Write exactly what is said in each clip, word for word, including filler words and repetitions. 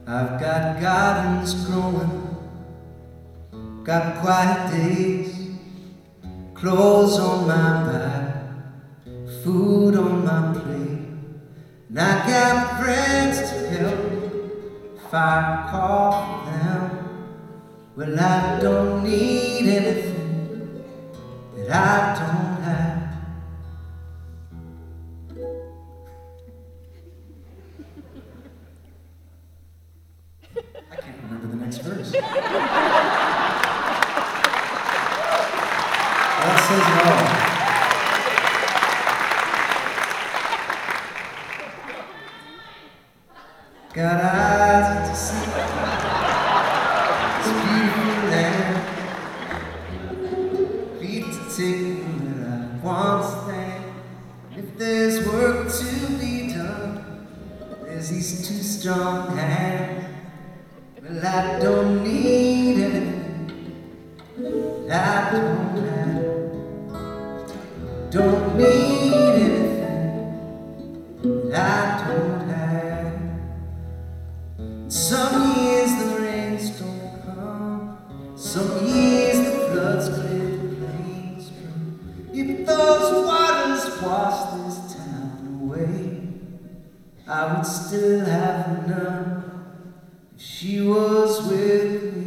I've got gardens growing, got quiet days, clothes on my back, food on my plate, and I got friends to help if I call for them. Well, I don't need anything that I don't have. I can't remember the next verse. That says it all. Got eyes to see this beautiful land, feet to take where I want to stand. If there's work to be done, there's these two strong hands. Well, I don't need anything that I don't have. Don't need anything that I don't have. Some years the rains don't come, some years the floods clear the plains dry. If those waters wash this town away, I would still have enough if she was with me.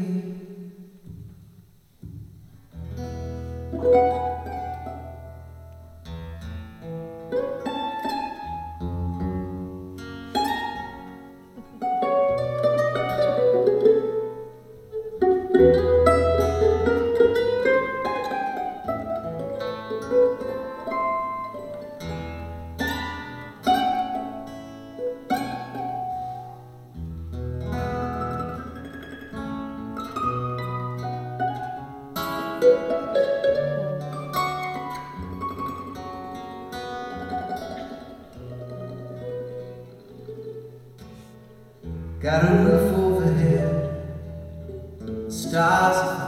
Got a roof overhead, stars